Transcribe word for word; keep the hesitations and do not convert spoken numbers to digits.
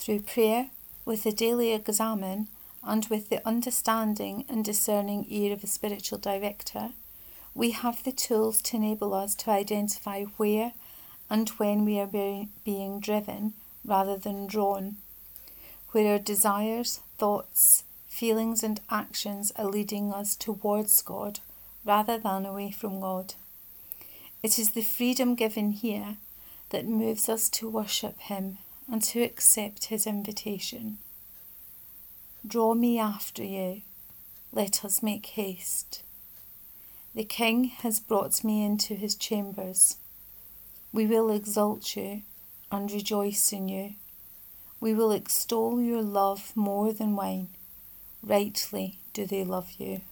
Through prayer, with the daily examen, and with the understanding and discerning ear of a spiritual director, we have the tools to enable us to identify where and when we are being driven rather than drawn, where our desires, thoughts, feelings and actions are leading us towards God rather than away from God. It is the freedom given here that moves us to worship Him and to accept His invitation. Draw me after you, let us make haste. The King has brought me into his chambers. We will exalt you and rejoice in you. We will extol your love more than wine. Rightly do they love you.